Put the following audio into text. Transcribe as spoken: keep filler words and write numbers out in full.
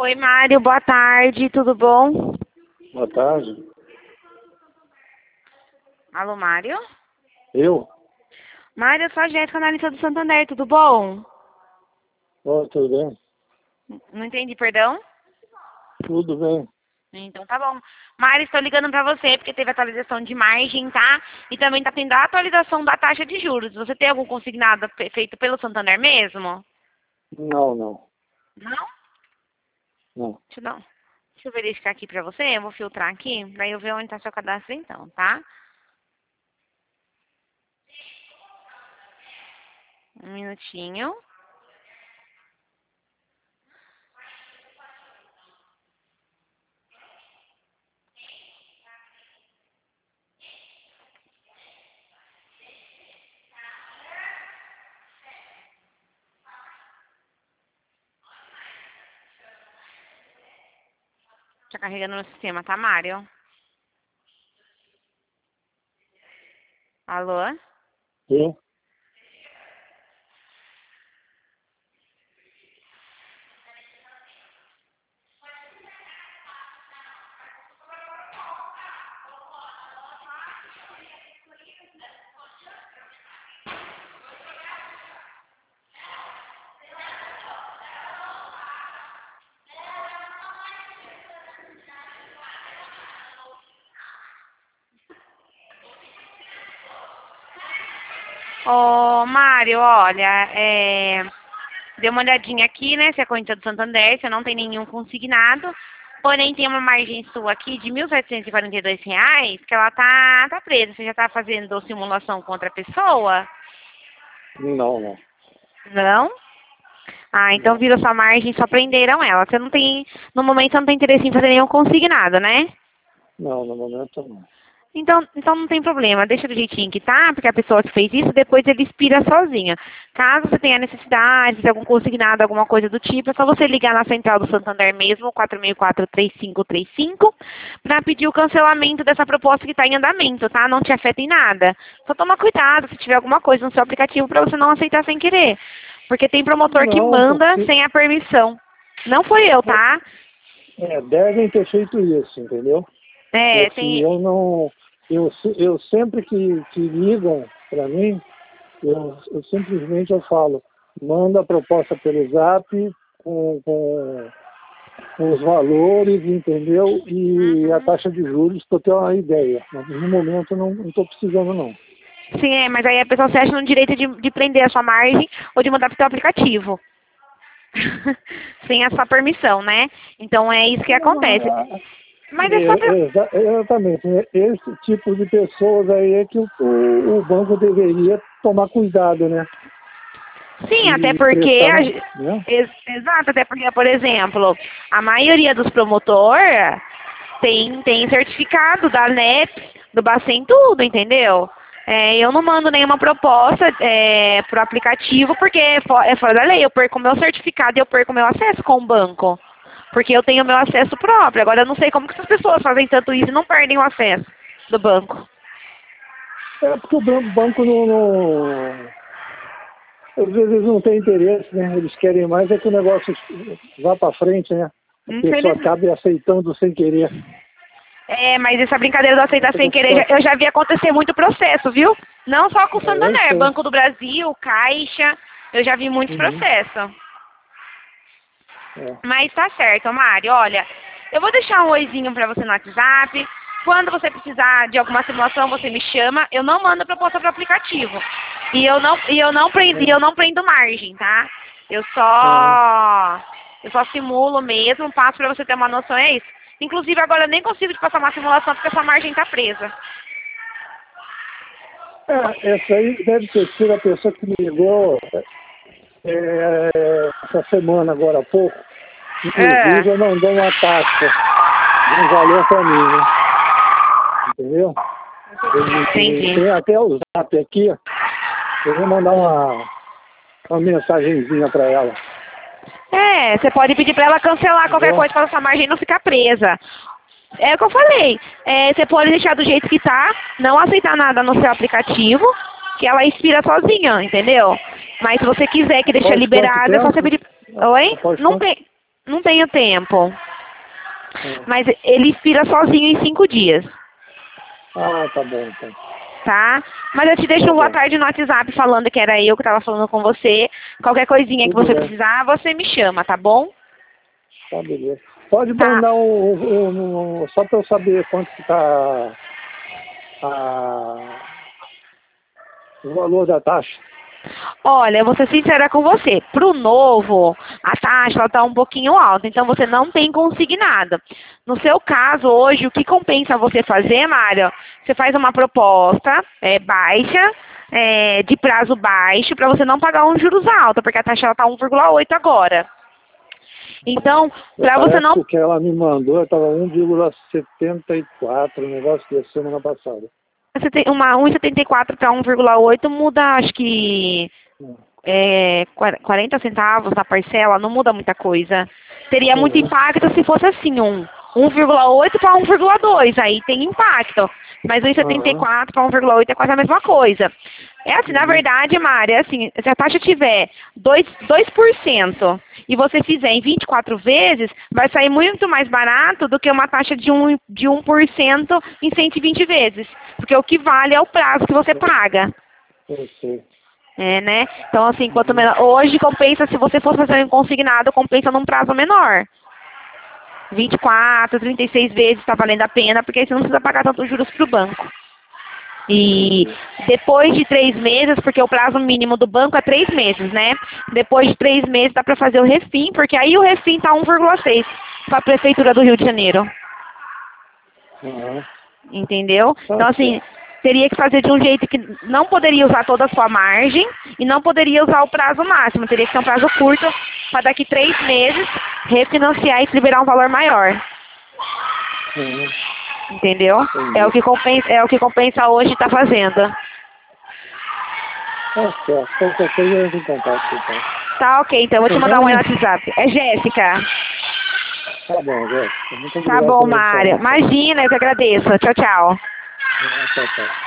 Oi, Mário, boa tarde, tudo bom? Boa tarde. Alô, Mário? Eu? Mário, eu sou a Jéssica, analista do Santander, tudo bom? Oh, tudo bem? Não entendi, perdão? Tudo bem. Então tá bom. Mário, estou ligando pra você porque teve atualização de margem, tá? E também tá tendo a atualização da taxa de juros. Você tem algum consignado fe- feito pelo Santander mesmo? Não, não. Não? Não. Deixa eu, dar um- deixa eu verificar aqui pra você, eu vou filtrar aqui, pra eu ver onde tá seu cadastro então, tá? Um minutinho. Tá carregando no sistema, tá, Mário? Alô? Eu? Ô, Mário, olha, é... dei uma olhadinha aqui, né? Se é conta do Santander, você não tem nenhum consignado. Porém, tem uma margem sua aqui de mil setecentos e quarenta e dois reais que ela tá, tá presa. Você já tá fazendo simulação contra a pessoa? Não, não. Não? Ah, então Não. virou sua margem, só prenderam ela. Você não tem, no momento você não tem interesse em fazer nenhum consignado, né? Não, no momento não. Então, então não tem problema, deixa do jeitinho que tá, porque a pessoa que fez isso, depois ele expira sozinha. Caso você tenha necessidade de algum consignado, alguma coisa do tipo, é só você ligar na central do Santander mesmo, quatro seis quatro, três cinco três cinco, para pedir o cancelamento dessa proposta que está em andamento, tá? Não te afeta em nada. Só toma cuidado se tiver alguma coisa no seu aplicativo para você não aceitar sem querer. Porque tem promotor que Não, manda porque sem a permissão. Não foi eu, tá? é, devem ter feito isso, entendeu? É, Porque tem. eu não... Eu, se- eu sempre que, que ligam para mim, eu, eu simplesmente eu falo, manda a proposta pelo zap com, com, com os valores, entendeu? E a Uhum. taxa de juros para eu ter uma ideia. Mas no momento eu não estou precisando não. Sim, é, mas aí a pessoa se acha no direito de, de prender a sua margem ou de mandar para o seu aplicativo. Sem a sua permissão, né? Então é isso que acontece. Mas é só pra... É, exa- exatamente. né? Esse tipo de pessoas aí é que o, o, o banco deveria tomar cuidado, né? Sim, até E porque... prestar, a uma- ge- né? ex- exato, até porque, por exemplo, a maioria dos promotor tem, tem certificado da ANEP, do Bacen, tudo, entendeu? É, eu não mando nenhuma proposta é, pro aplicativo porque é, fo- é fora da lei. Eu perco o meu certificado e eu perco o meu acesso com o banco. Porque eu tenho meu acesso próprio. Agora eu não sei como que essas pessoas fazem tanto isso e não perdem o acesso do banco. É porque o ban- banco não, não... Às vezes eles não têm interesse, né? Eles querem mais é que o negócio vá para frente, né? A pessoa Infelizmente. acabe aceitando sem querer. É, mas essa brincadeira do aceitar Essa sem querer, já- pessoa... eu já vi acontecer muito processo, viu? Não só com o É, eu Santander, sei. Banco do Brasil, Caixa, eu já vi muitos Uhum. processos. É. Mas tá certo, Mari, olha, eu vou deixar um oizinho pra você no WhatsApp. Quando você precisar de alguma simulação, você me chama. Eu não mando proposta pro aplicativo. E eu não, e eu não prendo, e eu não prendo margem, tá? Eu Uhum. só eu só simulo mesmo, passo pra você ter uma noção, é isso. Inclusive agora eu nem consigo te passar uma simulação porque essa margem tá presa. É, essa aí deve ter sido a pessoa que me ligou é, essa semana, agora há pouco. É. Inclusive, eu não dou uma taxa de um valor para mim, né? Entendeu? Ele Entendi. tem até o zap aqui. Eu vou mandar uma, uma mensagenzinha para ela. É, você pode pedir pra ela cancelar qualquer Entendeu? coisa para essa margem não ficar presa. É o que eu falei. É, você pode deixar do jeito que tá, não aceitar nada no seu aplicativo, que ela expira sozinha, entendeu? Mas se você quiser que deixe Após quanto liberado, é só você tempo? pedir. Oi? Após Não quanto? tem. Não tenho tempo. É. Mas ele expira sozinho em cinco dias. Ah, tá bom, então. Tá? Mas eu te deixo Tá um boa bom. tarde no WhatsApp falando que era eu que estava falando com você. Qualquer coisinha que Tudo você bem. precisar, você me chama, tá bom? Tá, beleza. Pode Tá. mandar um, um, um só para eu saber quanto que tá a, o valor da taxa. Olha, eu vou ser sincera com você. Pro novo, a taxa ela tá um pouquinho alta, então você não tem consignado. No seu caso, hoje, o que compensa você fazer, Mário? Você faz uma proposta é, baixa, é, de prazo baixo, para você não pagar uns juros altos, porque a taxa ela tá um vírgula oito agora. Então, para você Parece não... que o que ela me mandou estava um vírgula setenta e quatro, o negócio da semana passada. Você tem uma um vírgula setenta e quatro para um vírgula oito muda, acho que Hum. é, quarenta centavos na parcela, não muda muita coisa. Teria muito Uhum. impacto se fosse assim, um um vírgula oito para um vírgula dois, aí tem impacto. Mas um vírgula setenta e quatro para um vírgula oito é quase a mesma coisa. É assim, na Uhum. verdade, Mari, é assim, se a taxa tiver dois por cento e você fizer em vinte e quatro vezes, vai sair muito mais barato do que uma taxa de um, de um por cento em cento e vinte vezes. Porque o que vale é o prazo que você paga. Eu sei. É, né? Então, assim, quanto Uhum. menor... Hoje compensa, se você for fazer um consignado, compensa num prazo menor. vinte e quatro, trinta e seis vezes está valendo a pena, porque aí você não precisa pagar tantos juros para o banco. E depois de três meses, porque o prazo mínimo do banco é três meses, né? Depois de três meses dá para fazer o refim, porque aí o refim está um vírgula seis para a Prefeitura do Rio de Janeiro. Uhum. Entendeu? Tá Então, assim, certo. teria que fazer de um jeito que não poderia usar toda a sua margem e não poderia usar o prazo máximo. Teria que ser um prazo curto para daqui três meses refinanciar e liberar um valor maior. Uhum. Entendeu? Entendi. É o que compensa, é o que compensa hoje estar fazendo. Tá certo. Qualquer coisa eu entro em contato, então. Tá ok, então eu vou te Seu mandar um oi no nome? WhatsApp. É Jéssica. Tá bom, Jéssica. Muito Tá obrigado bom, pela Mária. informação. Imagina, eu que agradeço. Tchau, tchau. Ah, tchau, tchau.